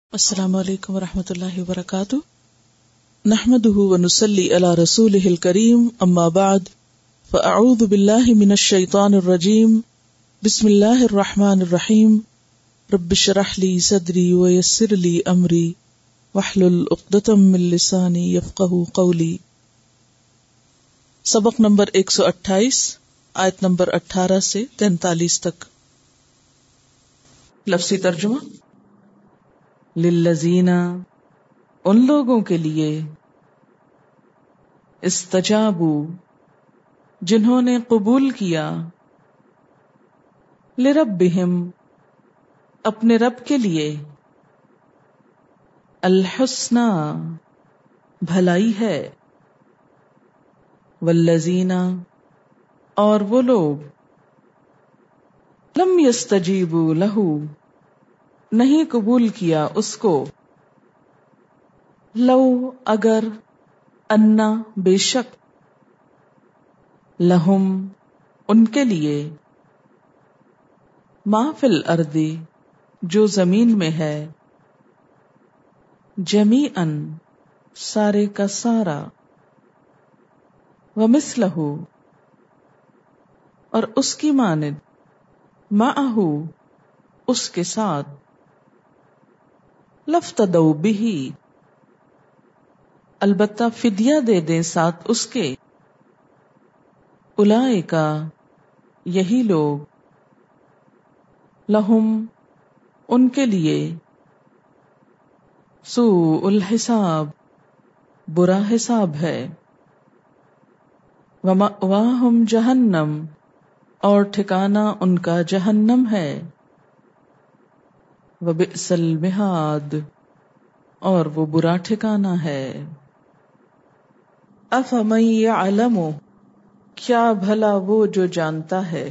السلام علیکم ورحمۃ اللہ وبرکاتہ، نحمده ونصلی علی رسولہ الکریم، اما بعد فاعوذ باللہ من الشیطان الرجیم، بسم اللہ الرحمن الرحیم، رب اشرح لی صدری ویسر لی امری واحلل عقدۃ من لسانی یفقہوا قولی۔ سبق نمبر 128، آیت نمبر 18 سے 43 تک۔ لفظی ترجمہ: للذین، ان لوگوں کے لیے، استجابوا، جنہوں نے قبول کیا، لربہم، اپنے رب کے لیے، الحسنی، بھلائی ہے، والذین، اور وہ لوگ، لم یستجیبوا لہ، نہیں قبول کیا اس کو، لو، اگر، انا، بے شک، لہم، ان کے لیے، ما فی الارض، جو زمین میں ہے، جمیعا، سارے کا سارا، ومثلہ، اور اس کی مانند، معہ، اس کے ساتھ، لافتدوا بہ، البتہ فدیہ دے دیں ساتھ اس کے، اولئک، یہی لوگ، لہم، ان کے لیے، سوء الحساب، برا حساب ہے، ومأواہم جہنم، اور ٹھکانہ ان کا جہنم ہے، وبئس المہاد، اور وہ برا ٹھکانہ ہے۔ افمن یعلم، کیا بھلا وہ جو جانتا ہے،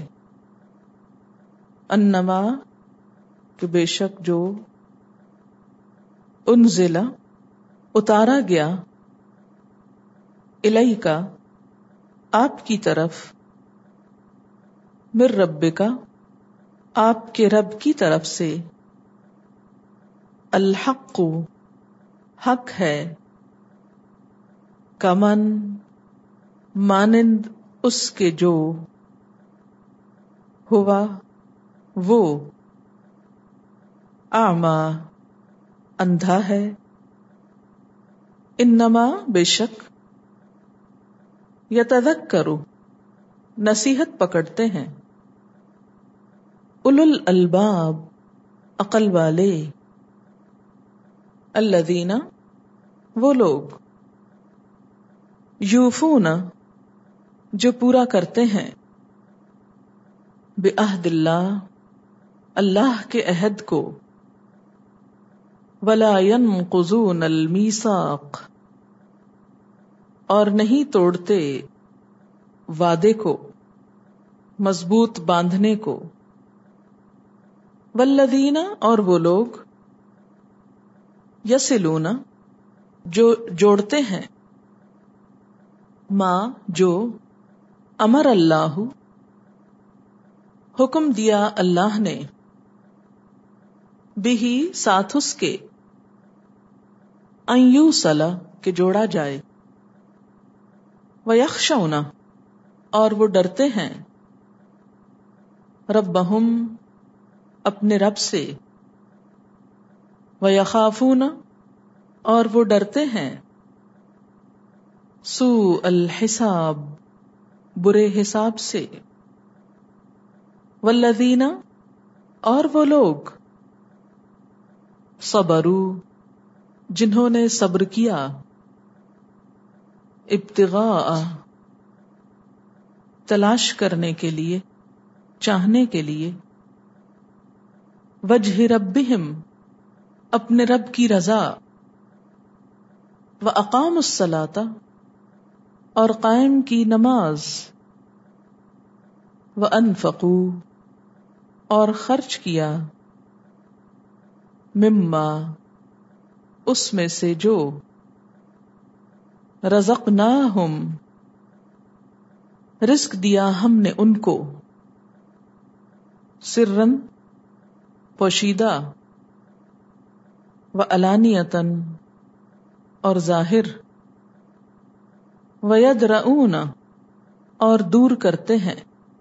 انما، کہ بے شک جو، انزل، اتارا گیا، الیک، آپ کی طرف، من ربک، آپ کے رب کی طرف سے، الحق، حق ہے، کمن، مانند اس کے جو، ہوا، وہ، اعمیٰ، اندھا ہے، انما، بے شک، یتذکر، نصیحت پکڑتے ہیں، اولو الالباب، عقل والے، الذین، وہ لوگ، یوفون، جو پورا کرتے ہیں، بعہد اللہ، اللہ کے عہد کو، ولا ینقضون المیثاق، اور نہیں توڑتے وعدے کو، مضبوط باندھنے کو، والذین، اور وہ لوگ، یصلون، جو جوڑتے ہیں، ما، جو، امر اللہ، حکم دیا اللہ نے، بہ، ساتھ اس کے، ان یوصل، کہ جوڑا جائے، ویخشون، اور وہ ڈرتے ہیں، ربہم، اپنے رب سے، ویخافون، اور وہ ڈرتے ہیں، سوء الحساب، برے حساب سے، والذین، اور وہ لوگ، صبروا، جنہوں نے صبر کیا، ابتغاء، تلاش کرنے کے لیے، چاہنے کے لیے، وجہ ربہم، اپنے رب کی رضا، واقاموا الصلاۃ، اور قائم کی نماز، وانفقوا، اور خرچ کیا، مما، اس میں سے جو، رزقناہم، رزق دیا ہم نے ان کو، سرًا، پوشیدہ، وعلانیتاً اور ظاہر، ویدرؤون اور دور کرتے ہیں،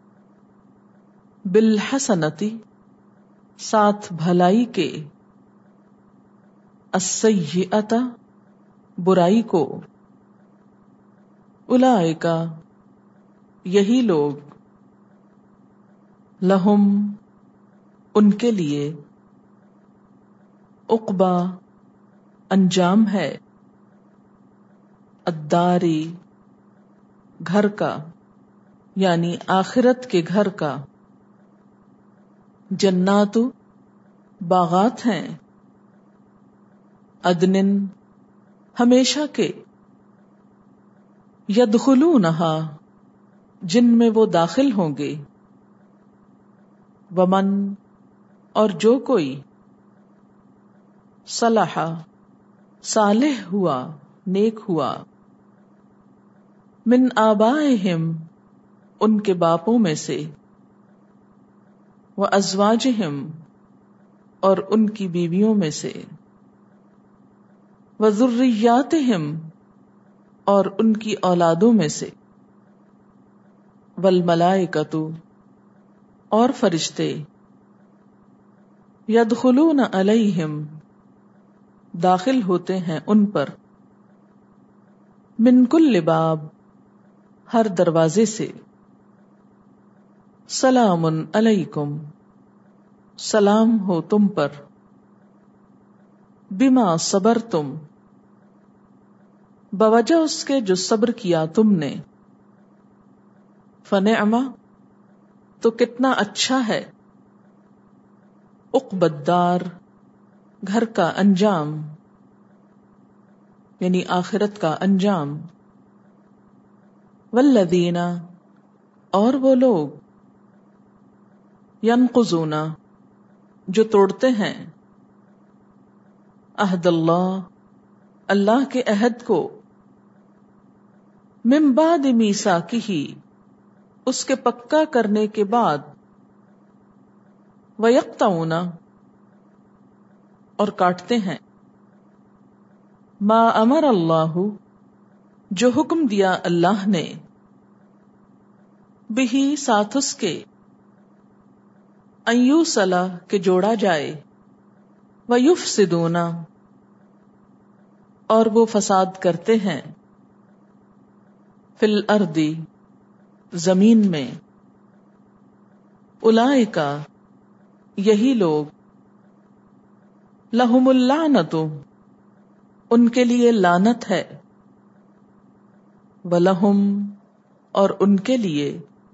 بالحسنتی ساتھ بھلائی کے، السیئۃ برائی کو، اولئک یہی لوگ، لہم ان کے لیے، عقبی انجام ہے، الداری گھر کا، یعنی آخرت کے گھر کا، جنات باغات ہیں، عدن ہمیشہ کے، یدخلونہا جن میں وہ داخل ہوں گے، ومن اور جو کوئی، صلح صالح ہوا، نیک ہوا، من آبائہم ان کے باپوں میں سے، وازواجہم اور ان کی بیویوں میں سے، وذریاتہم اور ان کی اولادوں میں سے، والملائکۃ اور فرشتے، یدخلون علیہم داخل ہوتے ہیں ان پر، من کل باب ہر دروازے سے، سلام علیکم سلام ہو تم پر، بما صبرتم بوجہ اس کے جو صبر کیا تم نے، فنعم تو کتنا اچھا ہے، عقبی الدار گھر کا انجام، یعنی آخرت کا انجام، والذین اور وہ لوگ، ینقضون جو توڑتے ہیں، عہد اللہ اللہ کے عہد کو، من بعد میثاقہ اس کے پکا کرنے کے بعد، ویقطعون اور کاٹتے ہیں، ما امر اللہ جو حکم دیا اللہ نے، بہی ساتھ اس کے، ان یوصل کہ جوڑا جائے، ویفسدون اور وہ فساد کرتے ہیں، فی الارض زمین میں، اولئک یہی لوگ، لہم اللعنۃ ان کے لیے لعنت ہے، ولہم اور ان کے لیے،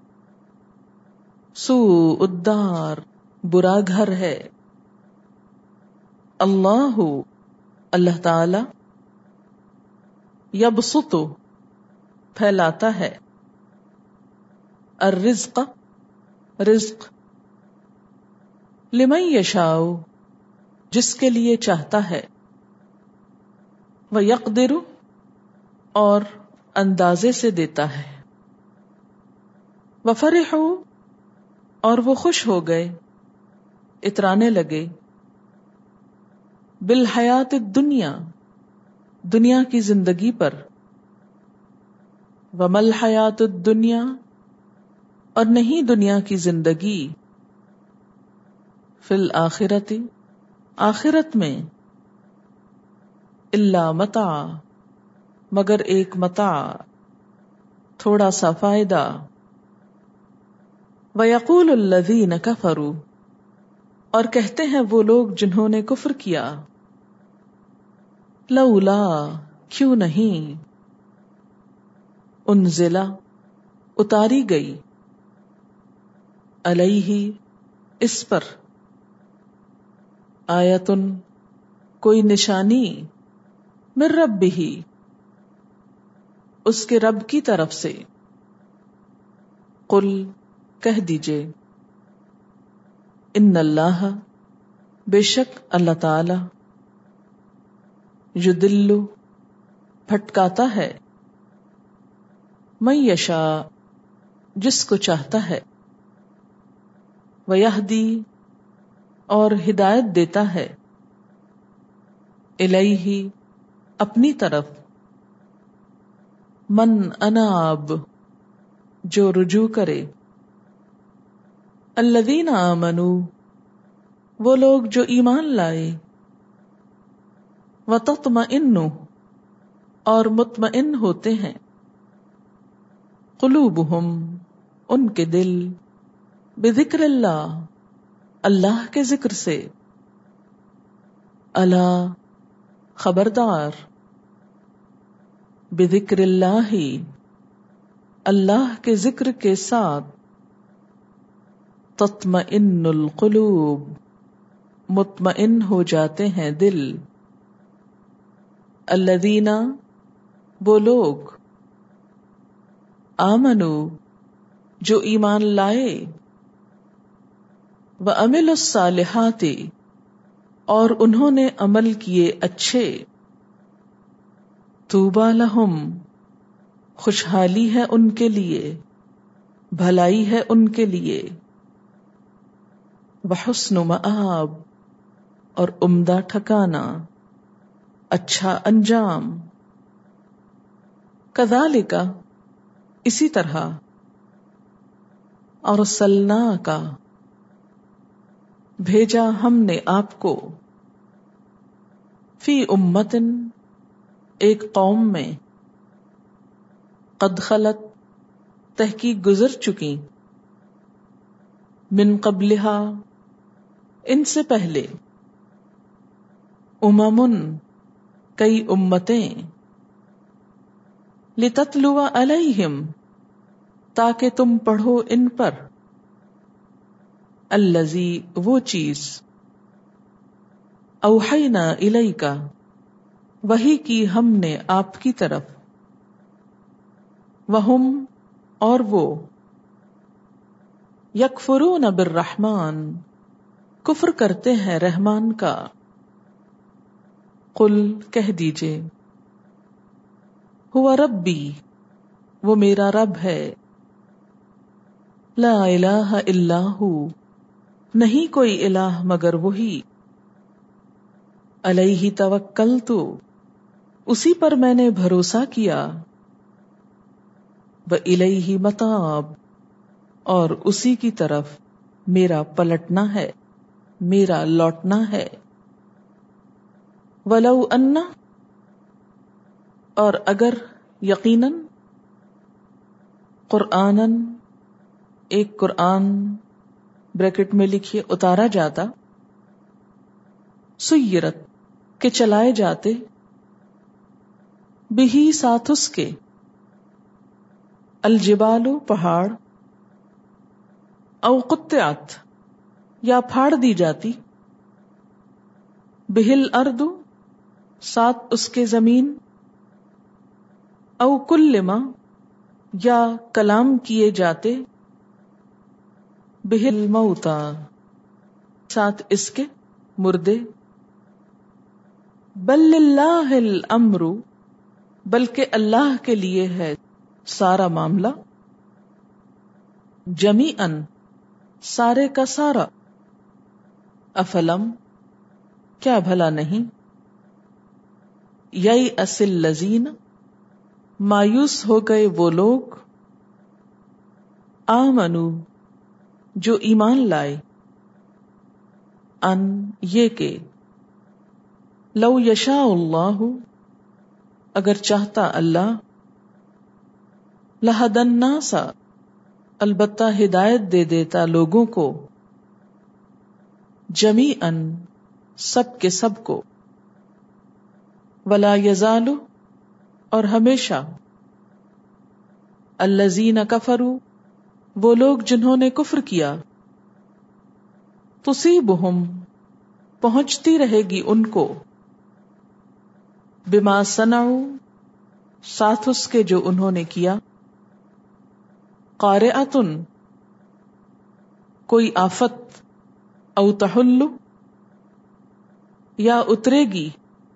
سوء الدار برا گھر ہے، اللہ اللہ تعالی، یبسط پھیلاتا ہے، الرزق رزق، لمن یشاء جس کے لیے چاہتا ہے، ویقدر اور اندازے سے دیتا ہے، وفرحوا اور وہ خوش ہو گئے، اترانے لگے، بالحیات الدنیا دنیا کی زندگی پر، وما الحیات الدنیا اور نہیں دنیا کی زندگی، فی الآخرۃ آخرت میں، الا متاع مگر ایک متاع تھوڑا سا فائدہ، وَيَقُولُ الَّذِينَ كَفَرُوا اور کہتے ہیں وہ لوگ جنہوں نے کفر کیا، لولا کیوں نہیں، انزل اتاری گئی، علیہ اس پر، آیتن کوئی نشانی، من ربہ اس کے رب کی طرف سے، قل کہہ دیجئے، ان اللہ بے شک اللہ تعالی، یضل بھٹکاتا ہے، من یشاء جس کو چاہتا ہے، ویہدی اور ہدایت دیتا ہے، الیہ اپنی طرف، من اناب جو رجوع کرے، الذین آمنوا وہ لوگ جو ایمان لائے، وتطمئن اور مطمئن ہوتے ہیں، قلوبہم ان کے دل، بذکر اللہ اللہ کے ذکر سے، الا خبردار، بذکر اللہ اللہ کے ذکر کے ساتھ، تطمئن القلوب مطمئن ہو جاتے ہیں دل، الذین وہ لوگ، آمنو جو ایمان لائے، وعملوا الصالحات اور انہوں نے عمل کیے اچھے، طوبی لہم خوشحالی ہے ان کے لیے، بھلائی ہے ان کے لیے، وحسن مآب اور عمدہ ٹھکانہ، اچھا انجام، کذالک اسی طرح، ارسلناک بھیجا ہم نے آپ کو، فی امت ایک قوم میں، قد خلت تحقیق گزر چکی، من قبلہا ان سے پہلے، امم کئی امتیں، لتتلو علیہم تاکہ تم پڑھو ان پر، الذی وہ چیز، اوحینا الیک وحی کی ہم نے آپ کی طرف، وہم اور وہ، یکفرون بالرحمن کفر کرتے ہیں رحمان کا، قل کہہ دیجئے، ہوا ربی وہ میرا رب ہے، لا الہ الا ہو نہیں کوئی الہ مگر وہی، علیہ توکلت اسی پر میں نے بھروسہ کیا، وإلیہ متاب اور اسی کی طرف میرا پلٹنا ہے، میرا لوٹنا ہے، ولو ان اور اگر یقیناً، قرآناً ایک قرآن بریکٹ میں لکھیے اتارا جاتا، سیرت کہ چلائے جاتے، بہی ساتھ اس کے، الجبال پہاڑ، او قطعت یا پھاڑ دی جاتی، بہل ارض ساتھ اس کے زمین، او کلما یا کلام کیے جاتے، بہل موتا ساتھ اس کے مردے، بل للہ الامر بلکہ اللہ کے لیے ہے سارا معاملہ، جمیعاً سارے کا سارا، افلم کیا بھلا نہیں، یئس الذین مایوس ہو گئے وہ لوگ، آمنو جو ایمان لائے، ان یہ کہ، لو یشاء اللہ اگر چاہتا اللہ، لہدی الناس البتہ ہدایت دے دیتا لوگوں کو، جمیعاً سب کے سب کو، ولا یزال اور ہمیشہ، الذین کفروا وہ لوگ جنہوں نے کفر کیا، تصیبہم پہنچتی رہے گی ان کو، بما صنعوا ساتھ اس کے جو انہوں نے کیا، قارعۃ کوئی آفت، او تحل یا اترے گی،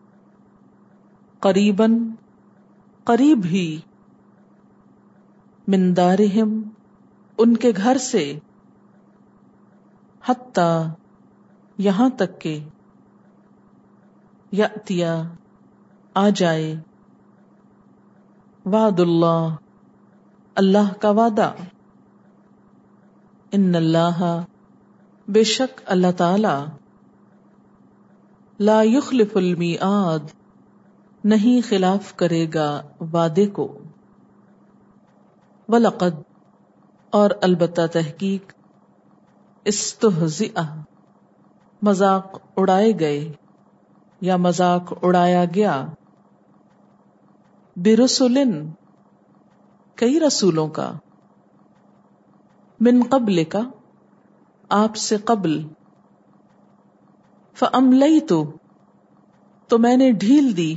قریباً قریب ہی، من دارہم ان کے گھر سے، حتی یہاں تک کہ، یأتیا آ جائے، وعد اللہ اللہ کا وعدہ، ان اللہ بے شک اللہ تعالی، لا یخلف المیعاد نہیں خلاف کرے گا وعدے کو، وَلَقَدْ اور البتہ تحقیق، استہزئ مذاق اڑائے گئے یا مذاق اڑایا گیا، برسل کئی رسولوں کا، من قبل کا آپ سے قبل، فَأَمْلَيْتُ تو میں نے ڈھیل دی،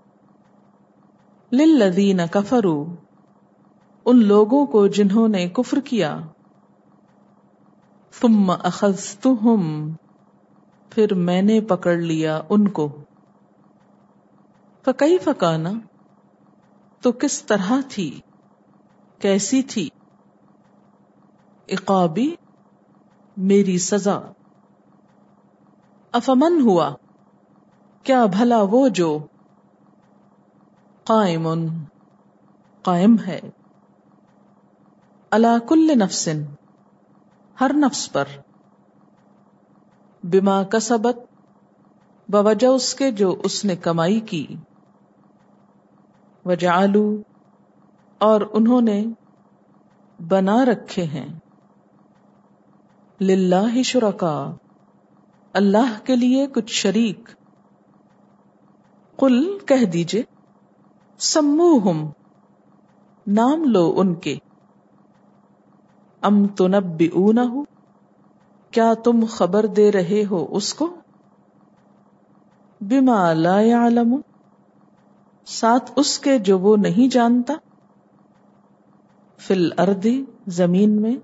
لِلَّذِينَ كَفَرُوا ان لوگوں کو جنہوں نے کفر کیا، ثُمَّ أَخَذْتُهُمْ پھر میں نے پکڑ لیا ان کو، فَكَيْفَ كَانَ تو کس طرح تھی، کیسی تھی، عقابی میری سزا، افمن ہوا کیا بھلا وہ جو، قائم قائم ہے، علی کل نفس ہر نفس پر، بما کسبت بوجہ اس کے جو اس نے کمائی کی، وجعلوا اور انہوں نے بنا رکھے ہیں، للہ شرکاء اللہ کے لیے کچھ شریک، قل کہہ دیجئے، سموہم نام لو ان کے، ام تنبئونہ کیا تم خبر دے رہے ہو اس کو، بما لا یعلم ساتھ اس کے جو وہ نہیں جانتا، فی الارض زمین میں،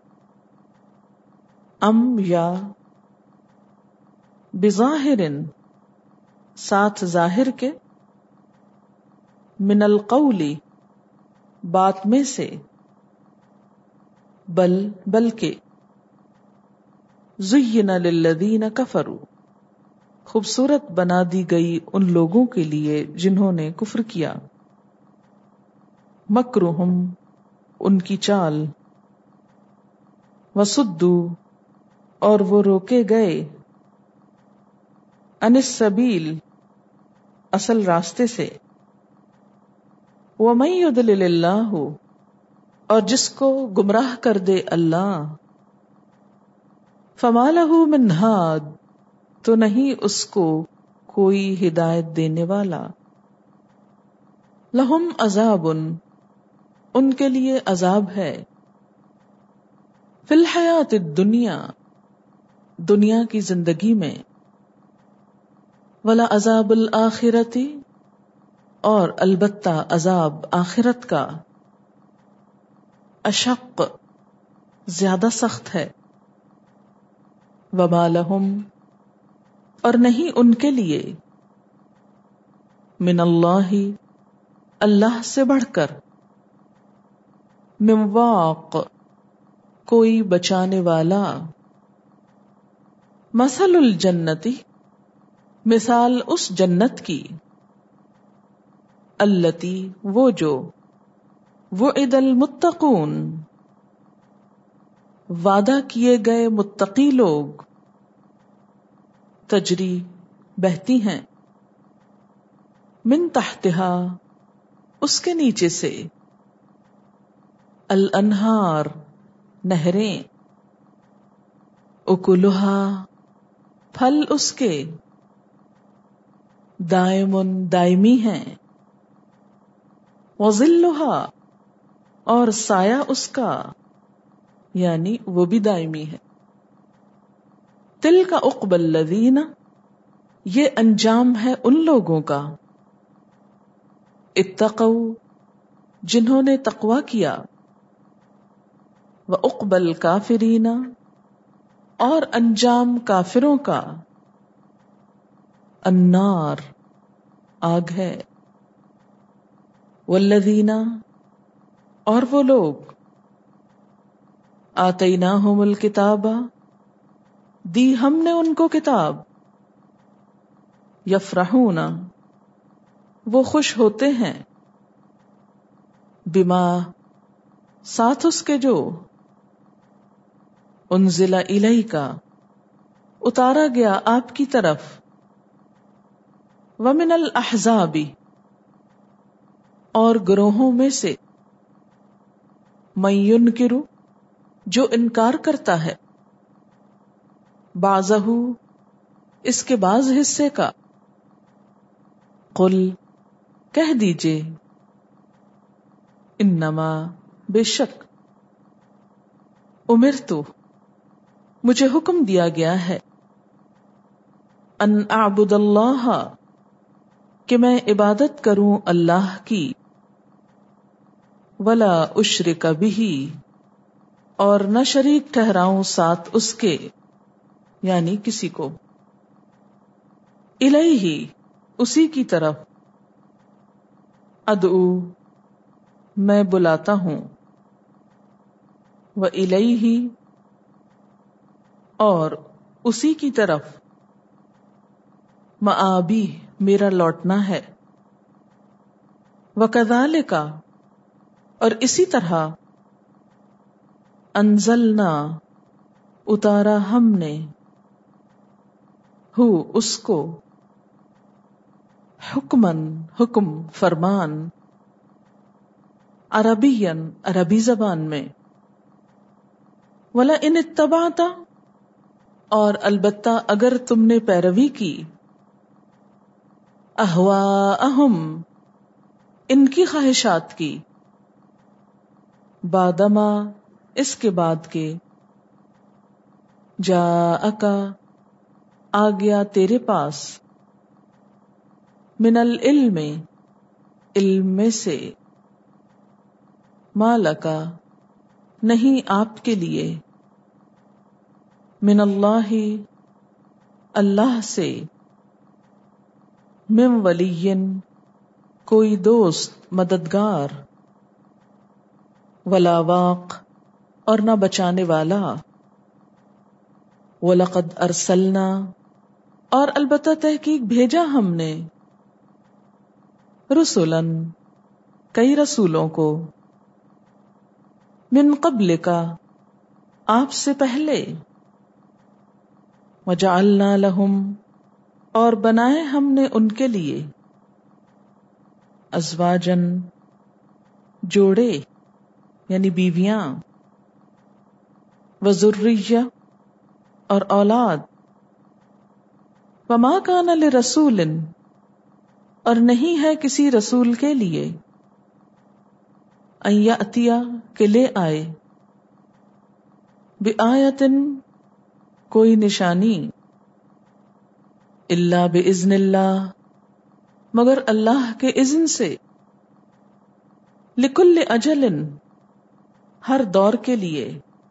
ام یا بظاہر ساتھ ظاہر کے، من القول بات میں سے، بلکہ زین للذین کفروا خوبصورت بنا دی گئی ان لوگوں کے لیے جنہوں نے کفر کیا، مکرہم ان کی چال، وصدوا اور وہ روکے گئے، عن السبیل اصل راستے سے، ومن یضلل اللہ اور جس کو گمراہ کر دے اللہ، فما لہ من ہاد تو نہیں اس کو کوئی ہدایت دینے والا، لہم عذاب ان کے لیے عذاب ہے، فی الحیات الدنیا دنیا کی زندگی میں، ولعذاب الآخرۃ اور البتہ عذاب آخرت کا، اشق زیادہ سخت ہے، وما لہم اور نہیں ان کے لیے، من اللہ اللہ سے بڑھ کر، من واق کوئی بچانے والا، مثل الجنتی مثال اس جنت کی، التی وہ جو، وعد المتقون وعدہ کیے گئے متقی لوگ، تجری بہتی ہیں، من تحتہا اس کے نیچے سے، الانہار نہریں، اکلہا پھل اس کے، دائم دائمی ہیں، وظلہا اور سایہ اس کا یعنی وہ بھی دائمی ہے، تلک عقبی الذین یہ انجام ہے ان لوگوں کا، اتقوا جنہوں نے تقوی کیا، وعقبی الکافرین اور انجام کافروں کا، النار آگ ہے، والذین اور وہ لوگ، آتیناہم الکتاب دی ہم نے ان کو کتاب، یفرحون وہ خوش ہوتے ہیں، بما ساتھ اس کے جو انزل الیک اتارا گیا آپ کی طرف، ومن الاحزاب اور گروہوں میں سے، من ینکر جو انکار کرتا ہے، بعضہ اس کے بعض حصے کا، قل کہہ دیجئے، انما بے شک، امرتو مجھے حکم دیا گیا ہے، ان اعبد اللہ کہ میں عبادت کروں اللہ کی، ولا اشرک بہ اور نہ شریک ٹھہراؤں ساتھ اس کے، یعنی کسی کو، الیہ اسی کی طرف، ادعو میں بلاتا ہوں، وإلیہ اور اسی کی طرف، مآبی میرا لوٹنا ہے، وکذالک اور اسی طرح، انزلنا اتارا ہم نے، ہو اس کو، حکمن حکم فرمان، عربین عربی زبان میں، وَلَئِنِ اتَّبَعْتَ اور البتہ اگر تم نے پیروی کی، اہواءہم ان کی خواہشات کی، بعدما اس کے بعد کے، جاءک آ گیا تیرے پاس، من العلم علم میں سے، ما لکا نہیں آپ کے لیے، من اللہ اللہ سے، من ولی کوئی دوست مددگار، ولا واق اور نہ بچانے والا، وَلَقَدْ أَرْسَلْنَا اور البتہ تحقیق بھیجا ہم نے، رسلاً کئی رسولوں کو، من قبلک آپ سے پہلے، وجعلنا لہم اور بنائے ہم نے ان کے لیے، ازواجن جوڑے یعنی بیویاں، وذریہ اور اولاد، وما کان لرسول اور نہیں ہے کسی رسول کے لیے، ان یأتی کہ لے آئے، بآیۃ کوئی نشانی، الا باذن اللہ مگر اللہ کے اذن سے، لکل اجل ہر دور کے لیے،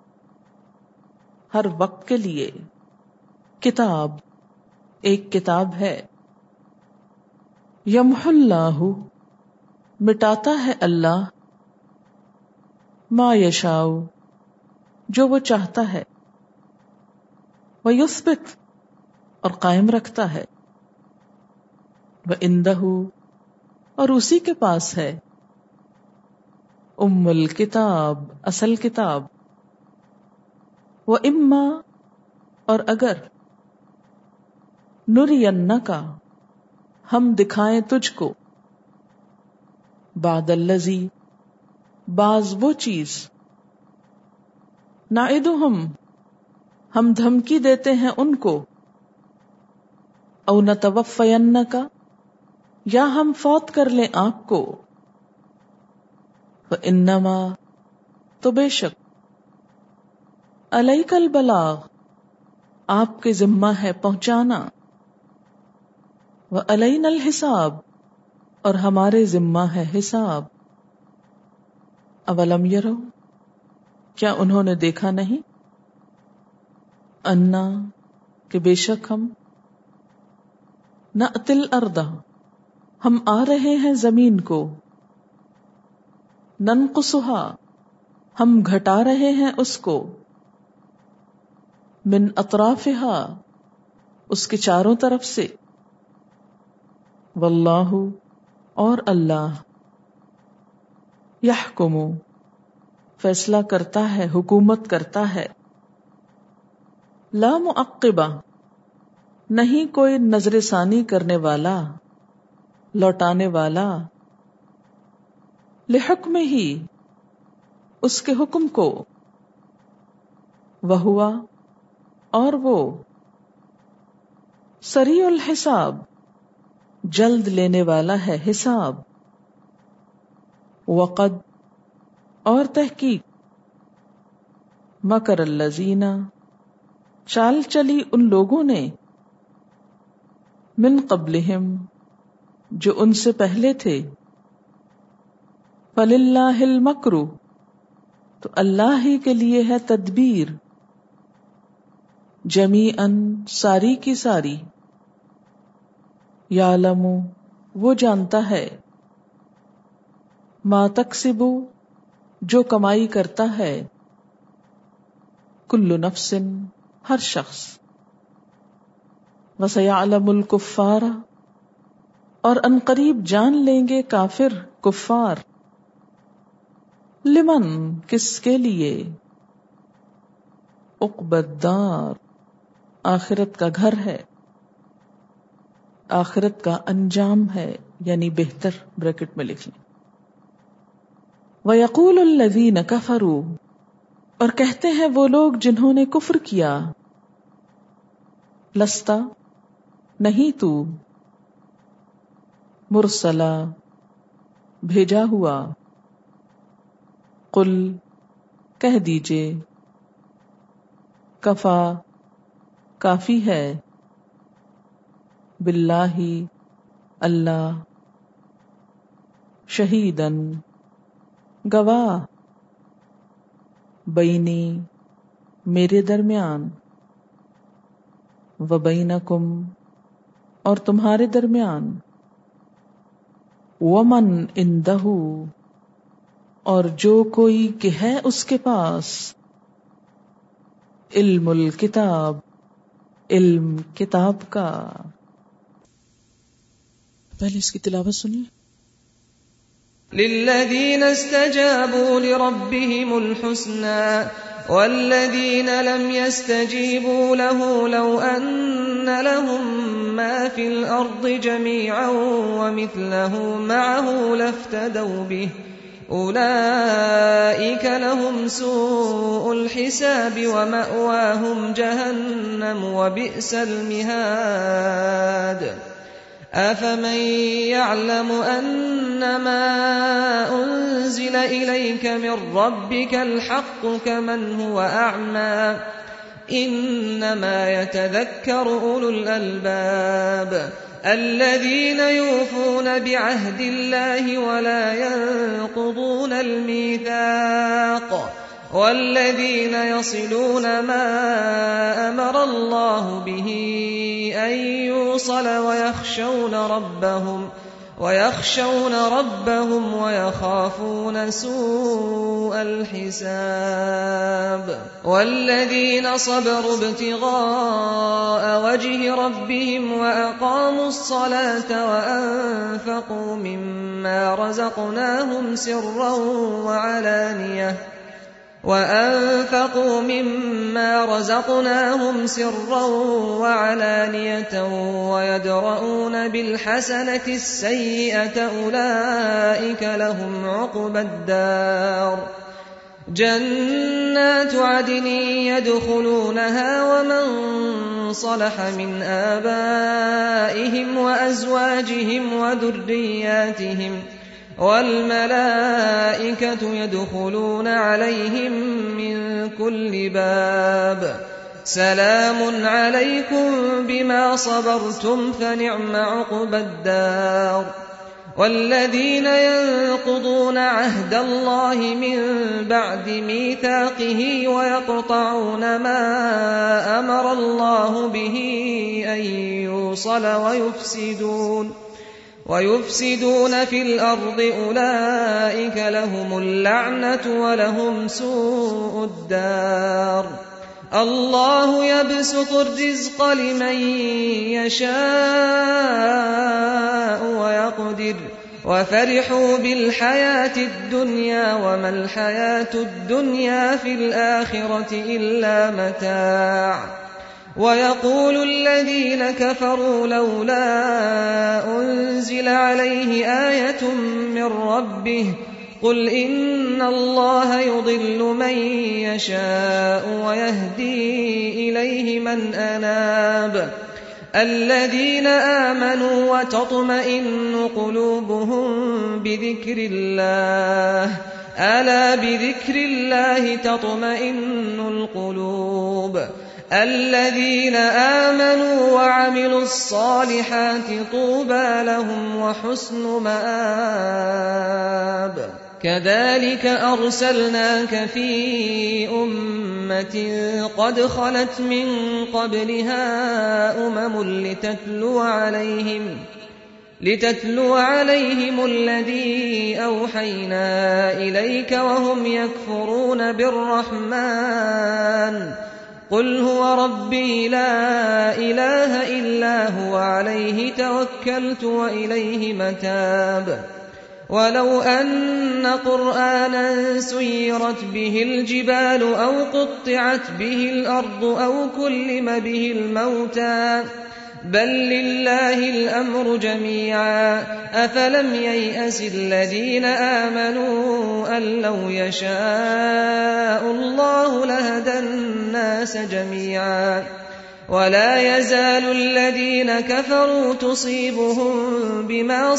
ہر وقت کے لیے، کتاب ایک کتاب ہے، یمحو اللہ مٹاتا ہے اللہ، ما یشاء جو وہ چاہتا ہے، ویثبت اور قائم رکھتا ہے، وعندہ اور اسی کے پاس ہے، ام الکتاب اصل کتاب، واما اور اگر، نرینک ہم دکھائیں تجھ کو، بعد الذی بعض وہ چیز، نعدہم ہم دھمکی دیتے ہیں ان کو، او نتوفینک یا ہم فوت کر لیں آپ کو، فانما تو بے شک، علیک البلاغ آپ کے ذمہ ہے پہنچانا، وعلینا الحساب اور ہمارے ذمہ ہے حساب، اولم یرو کیا انہوں نے دیکھا نہیں، انا کہ بے شک ہم، نأتی الارض ہم آ رہے ہیں زمین کو، ننقصها ہم گھٹا رہے ہیں اس کو، من اطرافها اس کے چاروں طرف سے، واللہ اور اللہ یحکم فیصلہ کرتا ہے، حکومت کرتا ہے، لا معقبہ نہیں کوئی نظر ثانی کرنے والا، لوٹانے والا، لحکم ہی اس کے حکم کو، وہوا اور وہ، سریع الحساب جلد لینے والا ہے حساب، وقد اور تحقیق، مکر الذین چال چلی ان لوگوں نے، من قبلہم جو ان سے پہلے تھے، فللہ المکر تو اللہ ہی کے لیے ہے تدبیر، جمیعاً ساری کی ساری، یعلم وہ جانتا ہے، ما تکسب جو کمائی کرتا ہے، کل نفس ہر شخص، وسیعلم الکفار اور ان قریب جان لیں گے کافر کفار، لمن کس کے لیے، عقبی الدار آخرت کا گھر ہے، آخرت کا انجام ہے، یعنی بہتر، بریکٹ میں لکھ لیں۔ وَيَقُولُ الَّذِينَ كَفَرُوا اور کہتے ہیں وہ لوگ جنہوں نے کفر کیا، لستا نہیں تو، مرسلا بھیجا ہوا، قل کہہ دیجئے، کفا کافی ہے، باللہ اللہ، شہیداً گواہ، بینی میرے درمیان، وبینکم اور تمہارے درمیان، ومن عندہ اور جو کوئی کہ ہے اس کے پاس، علم الکتاب علم کتاب کا۔ پہلے اس کی تلاوت سنیے۔ للذین استجابوا لربهم الحسنى والذین لم يستجیبوا له لو ان لهم ما في الارض جميعا ومثله معه لافتدوا به أولئك لهم سوء الحساب ومأواهم جهنم وبئس المهاد أفمن يعلم أنما أنزل إليك من ربك الحق كمن هو أعمى إنما يتذكر أولو الألباب الذين يوفون بعهد الله ولا ينقضون الميثاق والذين يصلون ما أمر الله به أن يوصل ويخشون ربهم ويخافون سوء الحساب والذين صبروا ابتغاء وجه ربهم وأقاموا الصلاة وأنفقوا مما رزقناهم سرا وعلانية ويدرؤون بالحسنة السيئة أولئك لهم عقبى الدار جنات عدن يدخلونها ومن صلح من آبائهم وأزواجهم وذرياتهم والملائكة يدخلون عليهم من كل باب سلام عليكم بما صبرتم فنعم عقبى الدار والذين ينقضون عهد الله من بعد ميثاقه ويقطعون ما أمر الله به أن يوصل ويفسدون في الأرض أولئك لهم اللعنة ولهم سوء الدار الله يبسط الرزق لمن يشاء وانذر وفرحوا بالحياة الدنيا وما الحياة الدنيا في الآخرة إلا متاع ويقول الذين كفروا لولا أنزل عليه آية من ربه قل إن الله يضل من يشاء ويهدي إليه من أناب الذين آمنوا وتطمئن قلوبهم بذكر الله ألا بذكر الله تطمئن القلوب الذين آمنوا وعملوا الصالحات طوبى لهم وحسن مآب كذلك أرسلناك في أمة قد خلت من قبلها لتتلو عليهم الذي أوحينا إليك وهم يكفرون بالرحمن قل هو ربي لا إله إلا هو عليه توكلت وإليه متاب ولو أن قرآنا سيرت به الجبال أو قطعت به الأرض أو كلم به الموتى بل لله الأمر جميعا أفلم ييأس الذين آمنوا أن لو يشاء الله لهدى الناس جميعا ولا يزال الذين كفروا تصيبهم بما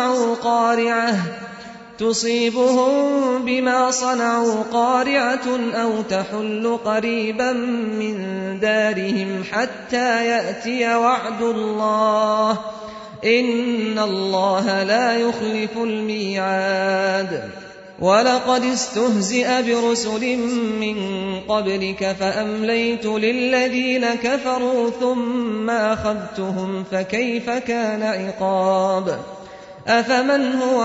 صنعوا قارعة أو تحل قريبا من دارهم حتى يأتي وعد الله إن الله لا يخلف الميعاد ولقد استهزئ برسل من قبلك فأمليت للذين كفروا ثم أخذتهم فكيف كان عقاب أفمن هو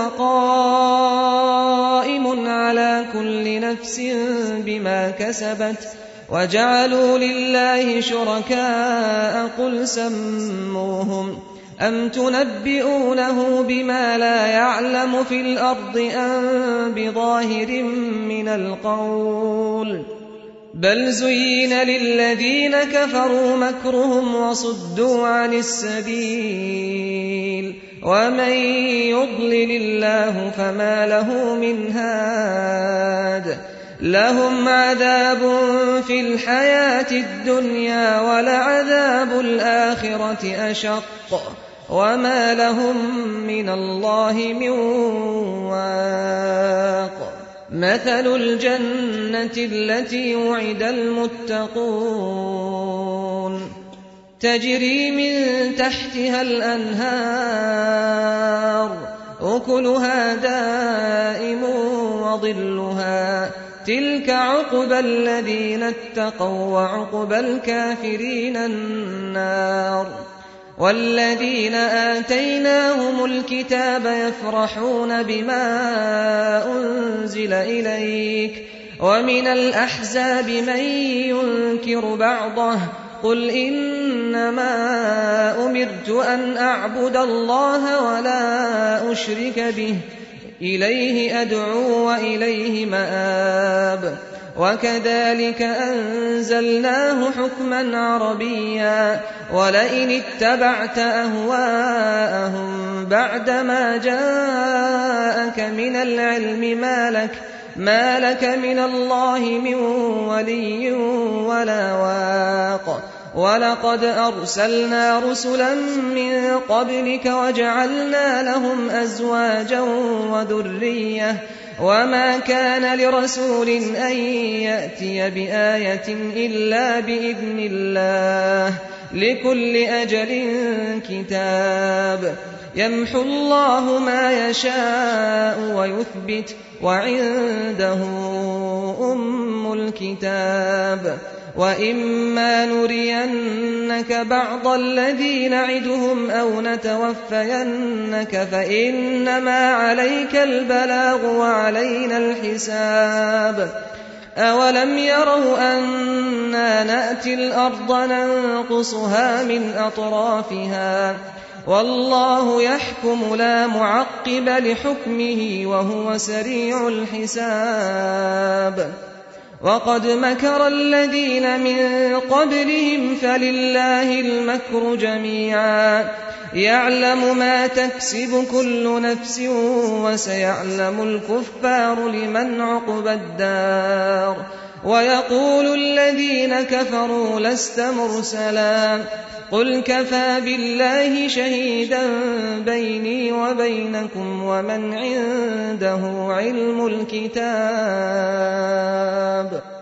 قائم على كل نفس بما كسبت وجعلوا لله شركاء قل سموهم أم تنبئونه بما لا يعلم في الأرض أم بظاهر من القول بل زين للذين كفروا مكرهم وصدوا عن السبيل ومن يضلل الله فما له من هاد لهم عذاب في الحياة الدنيا ولعذاب الآخرة أشق وما لهم من الله من واق مثل الجنة التي وعد المتقون تجري من تحتها الأنهار أكلها دائم وظلها تلك عقبى الذين اتقوا وعقبى الكافرين النار والذين آتيناهم الكتاب يفرحون بما أنزل إليك ومن الأحزاب من ينكر بعضه قل إنما أمرت أن أعبد الله ولا أشرك به إليه أدعو وإليه مآب وكذلك أنزلناه حكما عربيا ولئن اتبعت أهواءهم بعدما جاءك من العلم ما لك من الله من ولي ولا واق ولقد أرسلنا رسلا من قبلك وجعلنا لهم أزواجا وذرية وما كان لرسول أن يأتي بآية إلا بإذن الله لكل أجل كتاب يمحو الله ما يشاء ويثبت وعنده أم الكتاب وإما نرينك بعض الذي نعدهم أو نتوفينك فإنما عليك البلاغ وعلينا الحساب أولم يروا أنا نأتي الأرض ننقصها من أطرافها والله يحكم لا معقب لحكمه وهو سريع الحساب وقد مكر الذين من قبلهم فلله المكر جميعا يعلم ما تكسب كل نفس وسيعلم الكفار لمن عقبى الدار ويقول الذين كفروا لست مرسلا قل كفى بالله شهيدا بيني وبينكم ومن عنده علم الكتاب